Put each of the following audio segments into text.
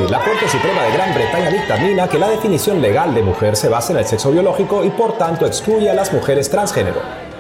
hoy, la Corte Suprema de Gran Bretaña dictamina que la definición legal de mujer se basa en el sexo biológico y por tanto excluye a las mujeres transgénero.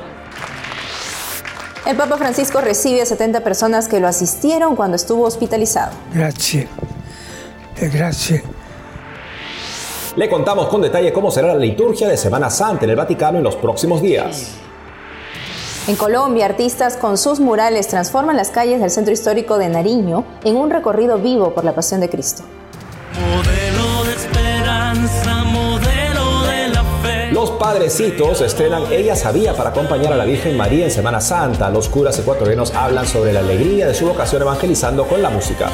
El Papa Francisco recibe a 70 personas que lo asistieron cuando estuvo hospitalizado. Gracias. Gracias. Le contamos con detalle cómo será la liturgia de Semana Santa en el Vaticano en los próximos días. En Colombia, artistas con sus murales transforman las calles del centro histórico de Nariño en un recorrido vivo por la Pasión de Cristo. Modelo de esperanza, modelo de la fe. Los Padrecitos estrenan Ella Sabía para acompañar a la Virgen María en Semana Santa. Los curas ecuatorianos hablan sobre la alegría de su vocación evangelizando con la música.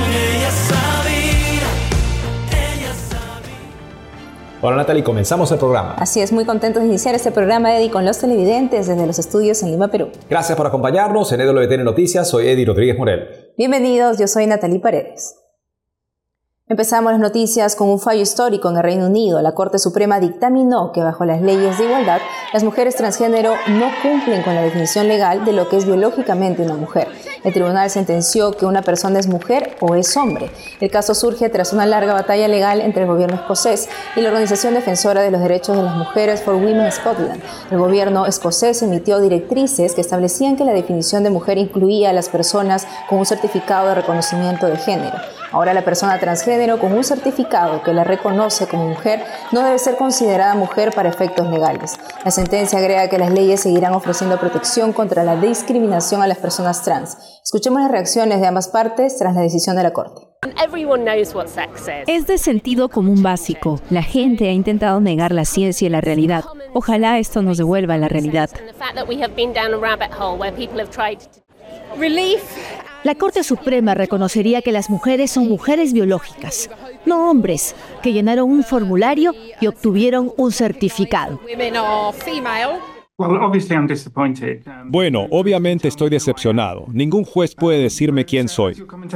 Hola Natalie, comenzamos el programa. Así es, muy contentos de iniciar este programa, Eddie, con los televidentes desde los estudios en Lima, Perú. Gracias por acompañarnos en EWTN Noticias, soy Eddie Rodríguez Morel. Bienvenidos, yo soy Natalie Paredes. Empezamos las noticias con un fallo histórico en el Reino Unido. La Corte Suprema dictaminó que bajo las leyes de igualdad, las mujeres transgénero no cumplen con la definición legal de lo que es biológicamente una mujer. El tribunal sentenció que una persona es mujer o es hombre. El caso surge tras una larga batalla legal entre el gobierno escocés y la organización defensora de los derechos de las mujeres For Women Scotland. El gobierno escocés emitió directrices que establecían que la definición de mujer incluía a las personas con un certificado de reconocimiento de género. Ahora la persona transgénero con un certificado que la reconoce como mujer no debe ser considerada mujer para efectos legales. La sentencia agrega que las leyes seguirán ofreciendo protección contra la discriminación a las personas trans. Escuchemos las reacciones de ambas partes tras la decisión de la Corte. Es de sentido común básico. La gente ha intentado negar la ciencia y la realidad. Ojalá esto nos devuelva a la realidad. La Corte Suprema reconocería que las mujeres son mujeres biológicas, no hombres, que llenaron un formulario y obtuvieron un certificado. Bueno, obviamente estoy decepcionado. Ningún juez puede decirme quién soy.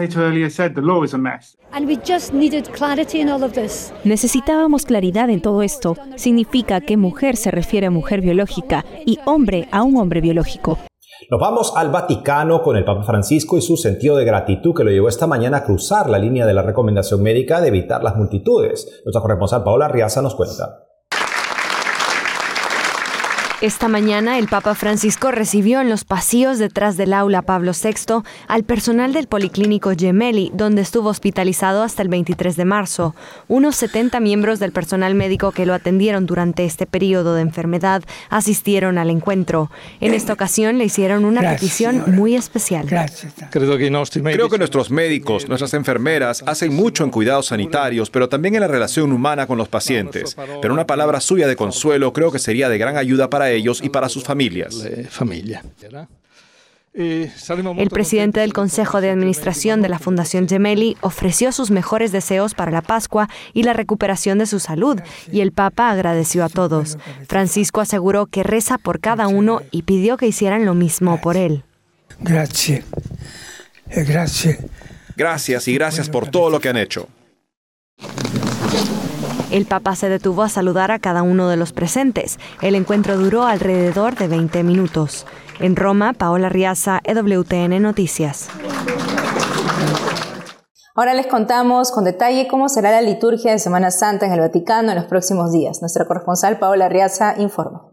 Necesitábamos claridad en todo esto. Significa que mujer se refiere a mujer biológica y hombre a un hombre biológico. Nos vamos al Vaticano con el Papa Francisco y su sentido de gratitud que lo llevó esta mañana a cruzar la línea de la recomendación médica de evitar las multitudes. Nuestra corresponsal Paola Arriaza nos cuenta. Esta mañana el Papa Francisco recibió en los pasillos detrás del aula Pablo VI al personal del Policlínico Gemelli, donde estuvo hospitalizado hasta el 23 de marzo. Unos 70 miembros del personal médico que lo atendieron durante este periodo de enfermedad asistieron al encuentro. En esta ocasión le hicieron una petición muy especial. Creo que nuestros médicos, nuestras enfermeras hacen mucho en cuidados sanitarios, pero también en la relación humana con los pacientes. Pero una palabra suya de consuelo creo que sería de gran ayuda para ellos y para sus familias. El presidente del Consejo de Administración de la Fundación Gemelli ofreció sus mejores deseos para la Pascua y la recuperación de su salud, y el Papa agradeció a todos. Francisco aseguró que reza por cada uno y pidió que hicieran lo mismo por él. Gracias y gracias por todo lo que han hecho. El Papa se detuvo a saludar a cada uno de los presentes. El encuentro duró alrededor de 20 minutos. En Roma, Paola Arriaza, EWTN Noticias. Ahora les contamos con detalle cómo será la liturgia de Semana Santa en el Vaticano en los próximos días. Nuestra corresponsal Paola Arriaza informa.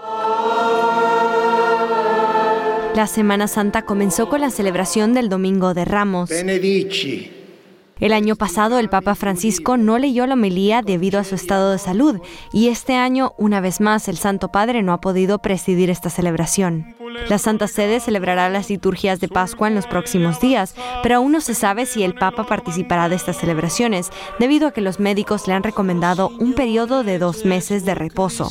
La Semana Santa comenzó con la celebración del Domingo de Ramos. Benedici. El año pasado el Papa Francisco no leyó la homilía debido a su estado de salud y este año, una vez más, el Santo Padre no ha podido presidir esta celebración. La Santa Sede celebrará las liturgias de Pascua en los próximos días, pero aún no se sabe si el Papa participará de estas celebraciones, debido a que los médicos le han recomendado un periodo de 2 meses de reposo.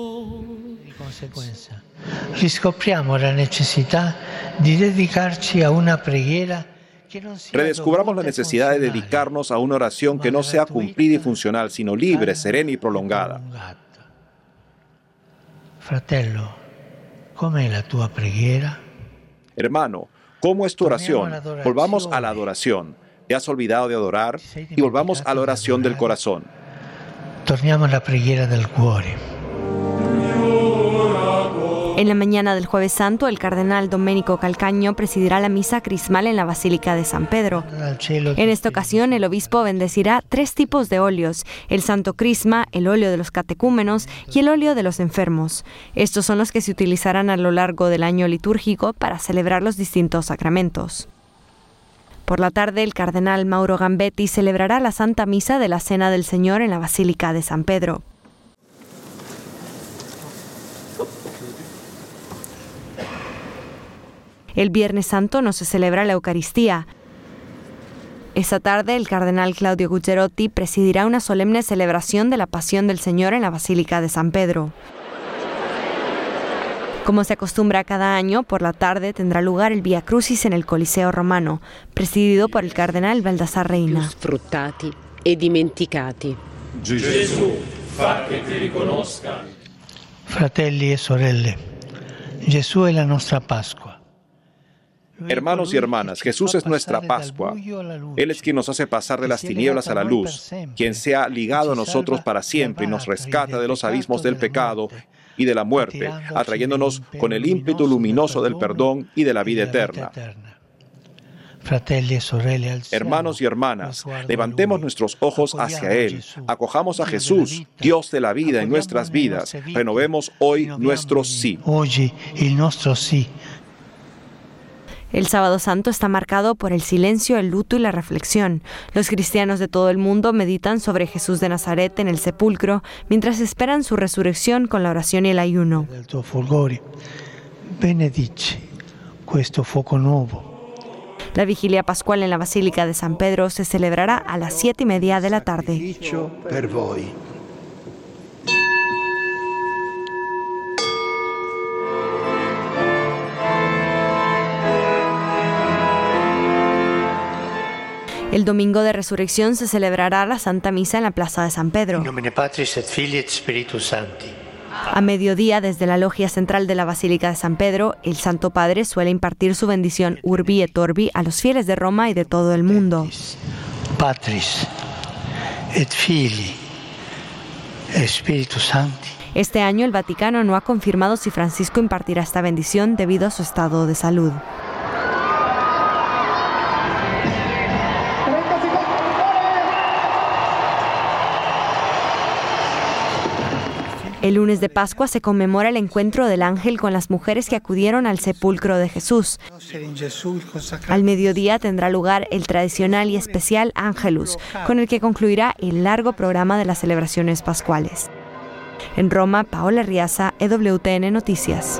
Riscopriamo la necesidad de dedicarci a una preghiera. Redescubramos la necesidad de dedicarnos a una oración que no sea cumplida y funcional, sino libre, serena y prolongada. Fratello, ¿com'è la tua preghiera? Hermano, ¿cómo es tu oración? Volvamos a la adoración. ¿Te has olvidado de adorar? Y volvamos a la oración del corazón. Torniamo alla preghiera del cuore. En la mañana del Jueves Santo, el cardenal Domenico Calcagno presidirá la misa crismal en la Basílica de San Pedro. En esta ocasión, el obispo bendecirá 3 tipos de óleos: el Santo Crisma, el óleo de los catecúmenos y el óleo de los enfermos. Estos son los que se utilizarán a lo largo del año litúrgico para celebrar los distintos sacramentos. Por la tarde, el cardenal Mauro Gambetti celebrará la Santa Misa de la Cena del Señor en la Basílica de San Pedro. El Viernes Santo no se celebra la Eucaristía. Esta tarde, el cardenal Claudio Guccerotti presidirá una solemne celebración de la Pasión del Señor en la Basílica de San Pedro. Como se acostumbra cada año, por la tarde tendrá lugar el Via Crucis en el Coliseo Romano, presidido por el cardenal Baldassar Reina. Sfruttati e dimenticati. Gesù, fa che ti riconoscano. Fratelli e sorelle, Gesù è la nostra Pasqua. Hermanos y hermanas, Jesús es nuestra Pascua. Él es quien nos hace pasar de las tinieblas a la luz, quien se ha ligado a nosotros para siempre y nos rescata de los abismos del pecado y de la muerte, atrayéndonos con el ímpetu luminoso del perdón y de la vida eterna. Hermanos y hermanas, levantemos nuestros ojos hacia Él, acojamos a Jesús, Dios de la vida en nuestras vidas, renovemos hoy nuestro sí. El Sábado Santo está marcado por el silencio, el luto y la reflexión. Los cristianos de todo el mundo meditan sobre Jesús de Nazaret en el sepulcro, mientras esperan su resurrección con la oración y el ayuno. La vigilia pascual en la Basílica de San Pedro se celebrará a las 7:30 de la tarde. El domingo de Resurrección se celebrará la Santa Misa en la Plaza de San Pedro. A mediodía, desde la logia central de la Basílica de San Pedro, el Santo Padre suele impartir su bendición Urbi et Orbi a los fieles de Roma y de todo el mundo. Patris et Filii et Spiritus Sancti. Este año el Vaticano no ha confirmado si Francisco impartirá esta bendición debido a su estado de salud. El lunes de Pascua se conmemora el encuentro del ángel con las mujeres que acudieron al sepulcro de Jesús. Al mediodía tendrá lugar el tradicional y especial Angelus, con el que concluirá el largo programa de las celebraciones pascuales. En Roma, Paola Riaza, EWTN Noticias.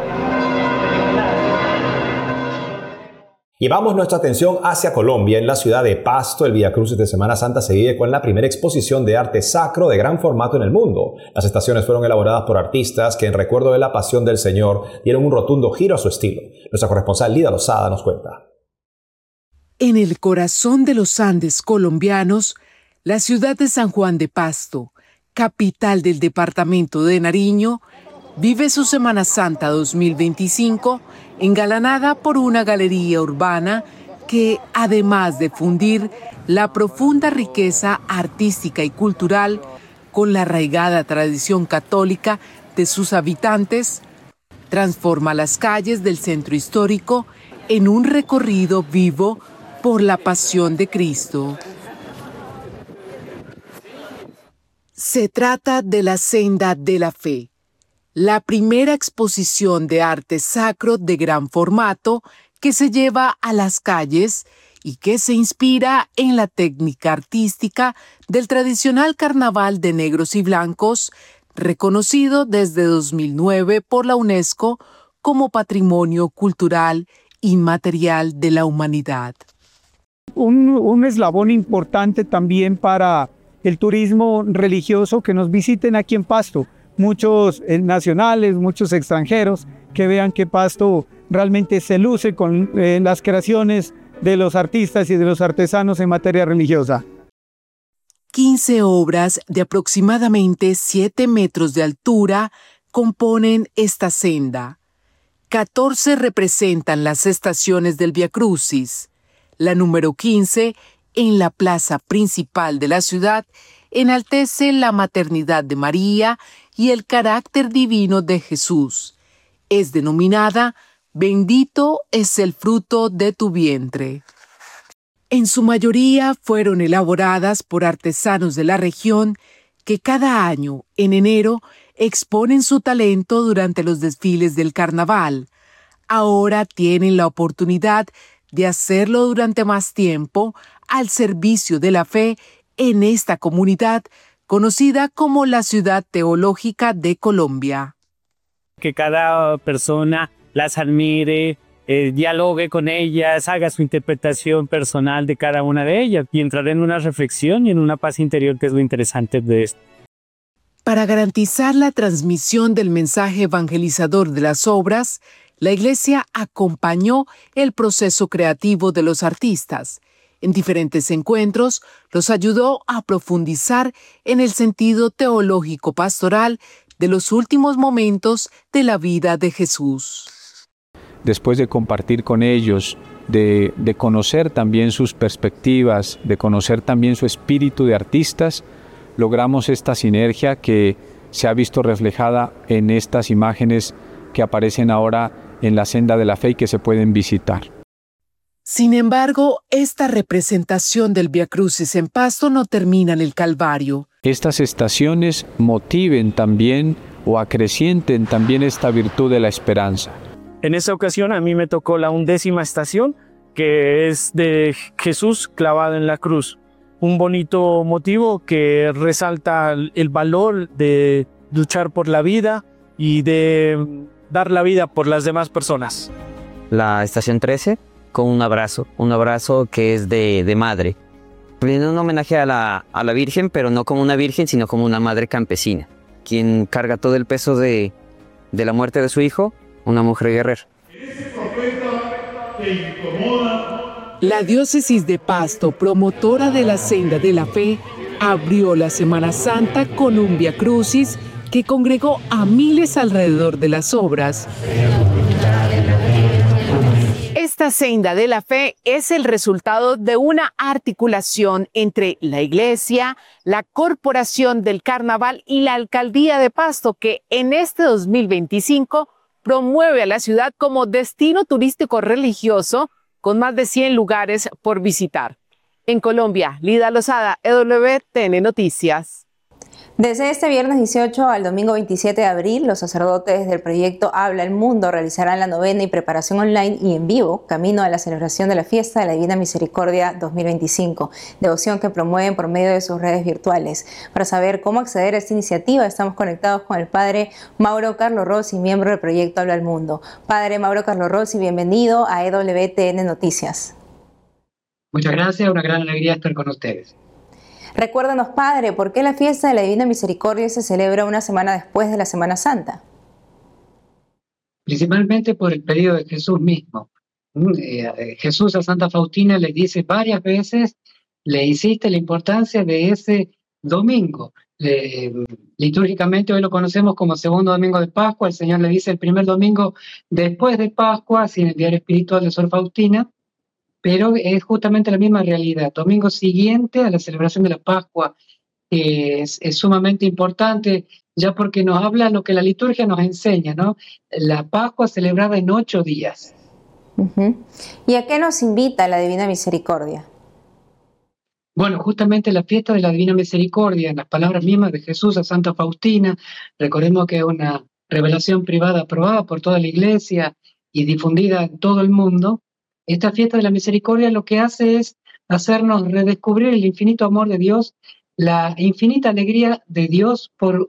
Llevamos nuestra atención hacia Colombia. En la ciudad de Pasto, el Vía Crucis de Semana Santa se vive con la primera exposición de arte sacro de gran formato en el mundo. Las estaciones fueron elaboradas por artistas que, en recuerdo de la Pasión del Señor, dieron un rotundo giro a su estilo. Nuestra corresponsal Lida Lozada nos cuenta. En el corazón de los Andes colombianos, la ciudad de San Juan de Pasto, capital del departamento de Nariño, vive su Semana Santa 2025 engalanada por una galería urbana que, además de fundir la profunda riqueza artística y cultural con la arraigada tradición católica de sus habitantes, transforma las calles del centro histórico en un recorrido vivo por la Pasión de Cristo. Se trata de la Senda de la Fe, la primera exposición de arte sacro de gran formato que se lleva a las calles y que se inspira en la técnica artística del tradicional carnaval de negros y blancos, reconocido desde 2009 por la UNESCO como Patrimonio Cultural Inmaterial de la Humanidad. Un eslabón importante también para el turismo religioso, que nos visiten aquí en Pasto. Muchos nacionales, muchos extranjeros, que vean que Pasto realmente se luce con las creaciones de los artistas y de los artesanos en materia religiosa. 15 obras de aproximadamente 7 metros de altura componen esta senda. 14 representan las estaciones del Vía Crucis. La número 15, en la plaza principal de la ciudad, enaltece la maternidad de María y el carácter divino de Jesús. es denominada Bendito es el fruto de tu vientre. En su mayoría fueron elaboradas por artesanos de la región que cada año, en enero, exponen su talento durante los desfiles del carnaval. Ahora tienen la oportunidad de hacerlo durante más tiempo al servicio de la fe en esta comunidad conocida como la Ciudad Teológica de Colombia. Que cada persona las admire, dialogue con ellas, haga su interpretación personal de cada una de ellas y entrar en una reflexión y en una paz interior, que es lo interesante de esto. Para garantizar la transmisión del mensaje evangelizador de las obras, la Iglesia acompañó el proceso creativo de los artistas. En diferentes encuentros, los ayudó a profundizar en el sentido teológico pastoral de los últimos momentos de la vida de Jesús. Después de compartir con ellos, de conocer también sus perspectivas, de conocer también su espíritu de artistas, logramos esta sinergia que se ha visto reflejada en estas imágenes que aparecen ahora en la senda de la fe y que se pueden visitar. Sin embargo, esta representación del Vía Crucis en Pasto no termina en el Calvario. Estas estaciones motiven también o acrecienten también esta virtud de la esperanza. En esta ocasión a mí me tocó la 11ª estación, que es de Jesús clavado en la cruz. Un bonito motivo que resalta el valor de luchar por la vida y de dar la vida por las demás personas. La estación 13 con un abrazo que es de madre. Rindiendo un homenaje a la Virgen, pero no como una virgen, sino como una madre campesina, quien carga todo el peso de la muerte de su hijo, una mujer guerrera. La diócesis de Pasto, promotora de la senda de la fe, abrió la Semana Santa con un Vía Crucis que congregó a miles alrededor de las obras. Esta senda de la fe es el resultado de una articulación entre la Iglesia, la Corporación del Carnaval y la Alcaldía de Pasto, que en este 2025 promueve a la ciudad como destino turístico religioso con más de 100 lugares por visitar. En Colombia, Lida Lozada, EWTN Noticias. Desde este viernes 18 al domingo 27 de abril, los sacerdotes del proyecto Habla el Mundo realizarán la novena y preparación online y en vivo, camino a la celebración de la Fiesta de la Divina Misericordia 2025, devoción que promueven por medio de sus redes virtuales. Para saber cómo acceder a esta iniciativa, estamos conectados con el Padre Mauro Carlo Rossi, miembro del proyecto Habla el Mundo. Padre Mauro Carlo Rossi, bienvenido a EWTN Noticias. Muchas gracias, una gran alegría estar con ustedes. Recuérdanos, Padre, ¿por qué la fiesta de la Divina Misericordia se celebra una semana después de la Semana Santa? Principalmente por el pedido de Jesús mismo. Jesús a Santa Faustina le dice varias veces, le insiste la importancia de ese domingo. Litúrgicamente hoy lo conocemos como segundo domingo de Pascua. El Señor le dice el primer domingo después de Pascua, así en el diario espiritual de Sor Faustina. Pero es justamente la misma realidad. Domingo siguiente a la celebración de la Pascua es sumamente importante, ya porque nos habla lo que la liturgia nos enseña, ¿no? La Pascua celebrada en 8 días. ¿Y a qué nos invita la Divina Misericordia? Bueno, justamente la fiesta de la Divina Misericordia, en las palabras mismas de Jesús a Santa Faustina, recordemos que es una revelación privada aprobada por toda la Iglesia y difundida en todo el mundo. Esta fiesta de la misericordia lo que hace es hacernos redescubrir el infinito amor de Dios, la infinita alegría de Dios por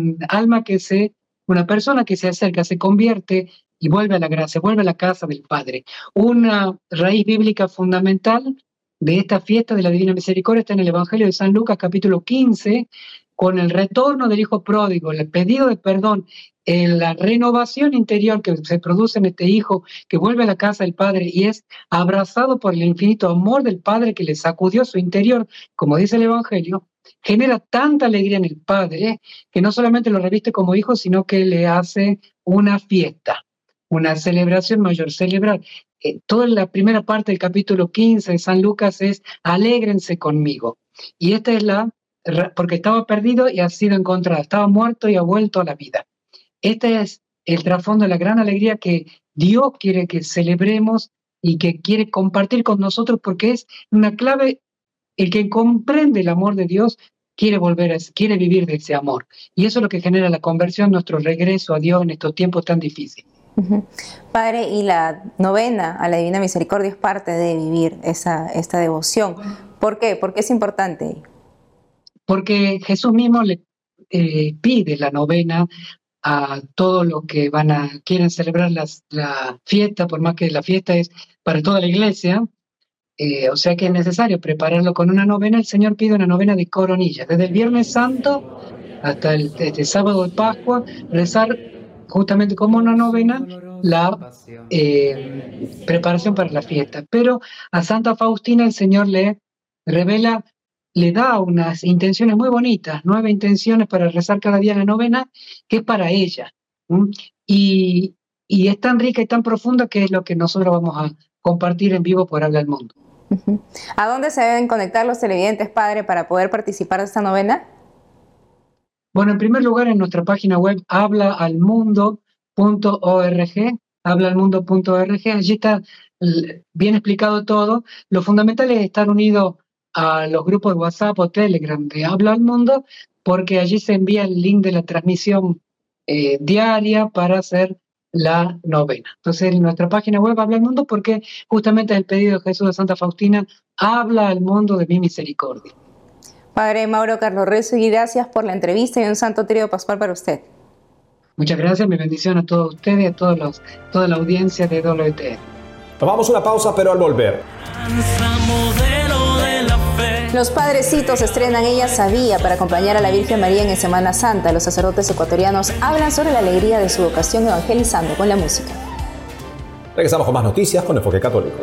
una persona que se acerca, se convierte y vuelve a la gracia, vuelve a la casa del Padre. Una raíz bíblica fundamental de esta fiesta de la Divina Misericordia está en el Evangelio de San Lucas, capítulo 15, con el retorno del hijo pródigo, el pedido de perdón, la renovación interior que se produce en este hijo que vuelve a la casa del Padre y es abrazado por el infinito amor del Padre que le sacudió su interior, como dice el Evangelio, genera tanta alegría en el Padre que no solamente lo reviste como hijo, sino que le hace una fiesta, una celebración mayor, celebrar. Toda la primera parte del capítulo 15 de San Lucas es alégrense conmigo. Y esta es porque estaba perdido y ha sido encontrado, estaba muerto y ha vuelto a la vida. Esta es el trasfondo de la gran alegría que Dios quiere que celebremos y que quiere compartir con nosotros, porque es una clave. El que comprende el amor de Dios quiere quiere vivir de ese amor. Y eso es lo que genera la conversión, nuestro regreso a Dios en estos tiempos tan difíciles. Padre, y la novena a la Divina Misericordia es parte de vivir esta devoción. ¿Por qué? ¿Por qué es importante? Porque Jesús mismo le pide la novena a todos los que quieren celebrar la fiesta, por más que la fiesta es para toda la iglesia. O sea que es necesario prepararlo con una novena. El Señor pide una novena de coronillas, desde el Viernes Santo hasta el sábado de Pascua, rezar justamente como una novena la preparación para la fiesta. Pero a Santa Faustina el Señor le revela, le da unas intenciones muy bonitas, 9 intenciones para rezar cada día la novena, que es para ella. Y es tan rica y tan profunda que es lo que nosotros vamos a compartir en vivo por Habla al Mundo. ¿A dónde se deben conectar los televidentes, Padre, para poder participar de esta novena? Bueno, en primer lugar, en nuestra página web hablaalmundo.org, hablaalmundo.org, allí está bien explicado todo. Lo fundamental es estar unido a los grupos de WhatsApp o Telegram de Habla al Mundo, porque allí se envía el link de la transmisión diaria para hacer la novena. Entonces, en nuestra página web Habla al Mundo, porque justamente es el pedido de Jesús de Santa Faustina: habla al mundo de mi misericordia. Padre Mauro Carlos Rezo, y gracias por la entrevista y un santo trío pascual para usted. Muchas gracias, mi bendición a todos ustedes y a toda la audiencia de WTN. Tomamos una pausa, pero al volver. Los padrecitos estrenan Ella Sabía para acompañar a la Virgen María en Semana Santa. Los sacerdotes ecuatorianos hablan sobre la alegría de su vocación evangelizando con la música. Regresamos con más noticias con Enfoque Católico.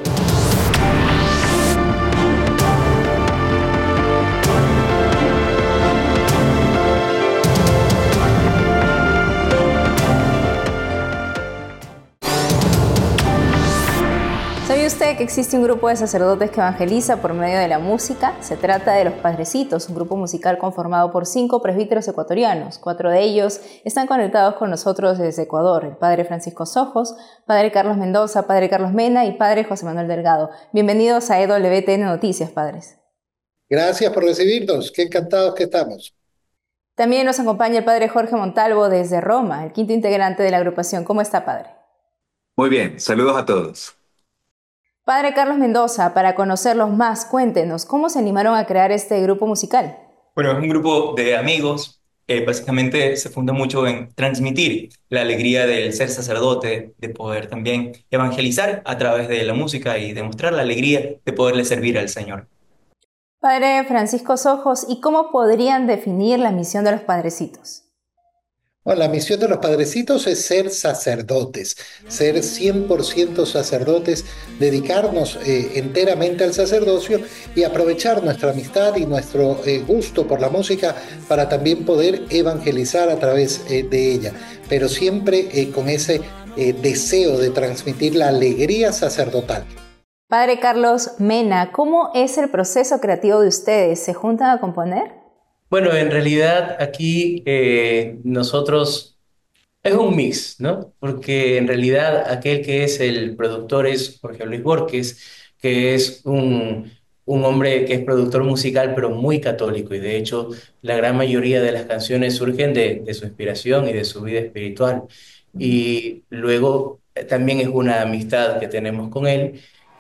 ¿Sabe usted que existe un grupo de sacerdotes que evangeliza por medio de la música? Se trata de Los Padrecitos, un grupo musical conformado por 5 presbíteros ecuatorianos. 4 de ellos están conectados con nosotros desde Ecuador: el Padre Francisco Sojos, Padre Carlos Mendoza, Padre Carlos Mena y Padre José Manuel Delgado. Bienvenidos a EWTN Noticias, padres. Gracias por recibirnos, qué encantados que estamos. También nos acompaña el Padre Jorge Montalvo desde Roma, el 5º integrante de la agrupación. ¿Cómo está, Padre? Muy bien, saludos a todos. Padre Carlos Mendoza, para conocerlos más, cuéntenos, ¿cómo se animaron a crear este grupo musical? Bueno, es un grupo de amigos. Básicamente se funda mucho en transmitir la alegría del ser sacerdote, de poder también evangelizar a través de la música y demostrar la alegría de poderle servir al Señor. Padre Francisco Sojos, ¿y cómo podrían definir la misión de los padrecitos? Bueno, la misión de los padrecitos es ser sacerdotes, ser 100% sacerdotes, dedicarnos enteramente al sacerdocio y aprovechar nuestra amistad y nuestro gusto por la música para también poder evangelizar a través de ella, pero siempre con ese deseo de transmitir la alegría sacerdotal. Padre Carlos Mena, ¿cómo es el proceso creativo de ustedes? ¿Se juntan a componer? Bueno, en realidad aquí nosotros es un mix, ¿no? Porque en realidad aquel que es el productor es Jorge Luis Borges, que es un hombre que es productor musical, pero muy católico, y de hecho la gran mayoría de las canciones surgen de su inspiración y de su vida espiritual. Y luego también es una amistad que tenemos con él.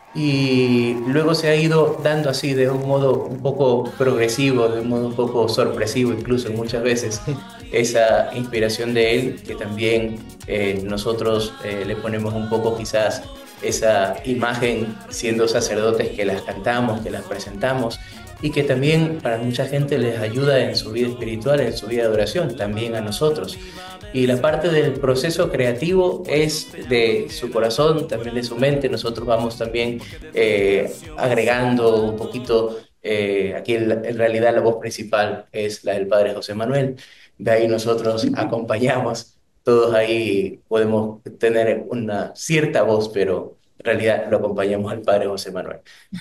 Y luego se ha ido dando así de un modo un poco progresivo, de un modo un poco sorpresivo incluso muchas veces, esa inspiración de él, que también nosotros le ponemos un poco quizás esa imagen siendo sacerdotes, que las cantamos, que las presentamos, y que también para mucha gente les ayuda en su vida espiritual, en su vida de oración, también a nosotros. Y la parte del proceso creativo es de su corazón, también de su mente. Nosotros vamos también agregando un poquito, aquí en realidad la voz principal es la del Padre José Manuel, de ahí nosotros acompañamos, todos ahí podemos tener una cierta voz, pero en realidad lo acompañamos al Padre José Manuel.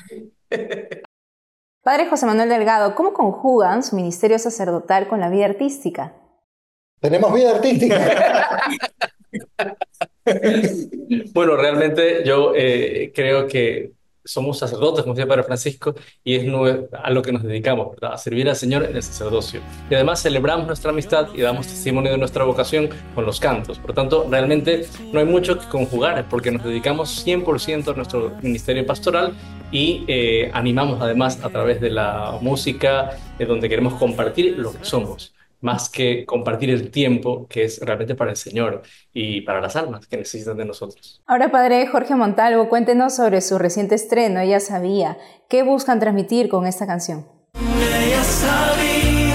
Padre José Manuel Delgado, ¿cómo conjugan su ministerio sacerdotal con la vida artística? Tenemos vida artística. Bueno, realmente yo creo que somos sacerdotes, como decía Padre Francisco, y es a lo que nos dedicamos, ¿verdad? A servir al Señor en el sacerdocio. Y además celebramos nuestra amistad y damos testimonio de nuestra vocación con los cantos. Por tanto, realmente no hay mucho que conjugar, porque nos dedicamos 100% a nuestro ministerio pastoral y animamos además a través de la música, donde queremos compartir lo que somos, más que compartir el tiempo que es realmente para el Señor y para las almas que necesitan de nosotros. Ahora, Padre Jorge Montalvo, cuéntenos sobre su reciente estreno, Ella Sabía. ¿Qué buscan transmitir con esta canción? Ella sabía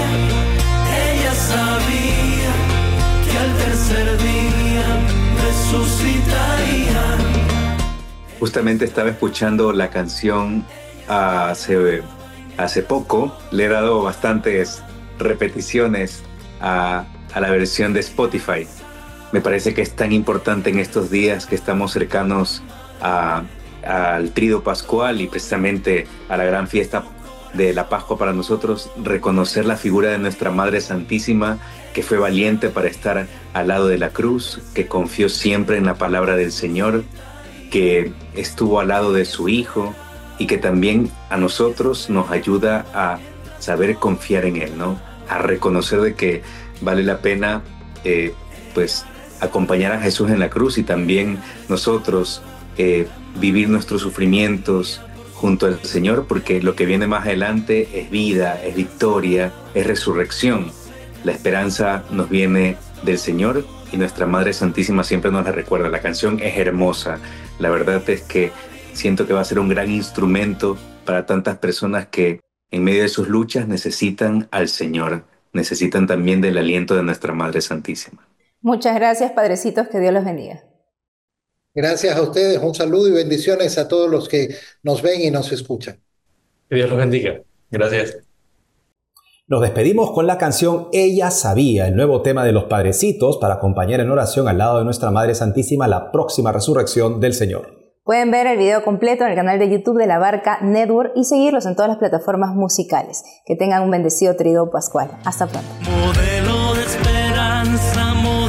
que al tercer día resucitaría. Justamente estaba escuchando la canción hace poco. Le he dado bastantes repeticiones a la versión de Spotify. Me parece que es tan importante en estos días que estamos cercanos al Tríduo Pascual y precisamente a la gran fiesta de la Pascua para nosotros, reconocer la figura de nuestra Madre Santísima, que fue valiente para estar al lado de la cruz, que confió siempre en la palabra del Señor, que estuvo al lado de su Hijo y que también a nosotros nos ayuda a saber confiar en Él, ¿no? A reconocer de que vale la pena pues acompañar a Jesús en la cruz y también nosotros vivir nuestros sufrimientos junto al Señor, porque lo que viene más adelante es vida, es victoria, es resurrección. La esperanza nos viene del Señor y nuestra Madre Santísima siempre nos la recuerda. La canción es hermosa. La verdad es que siento que va a ser un gran instrumento para tantas personas que en medio de sus luchas necesitan al Señor, necesitan también del aliento de nuestra Madre Santísima. Muchas gracias, padrecitos, que Dios los bendiga. Gracias a ustedes, un saludo y bendiciones a todos los que nos ven y nos escuchan. Que Dios los bendiga. Gracias. Nos despedimos con la canción Ella Sabía, el nuevo tema de los padrecitos para acompañar en oración al lado de nuestra Madre Santísima la próxima resurrección del Señor. Pueden ver el video completo en el canal de YouTube de La Barca Network y seguirlos en todas las plataformas musicales. Que tengan un bendecido Tríduo Pascual. Hasta pronto. Modelo de esperanza,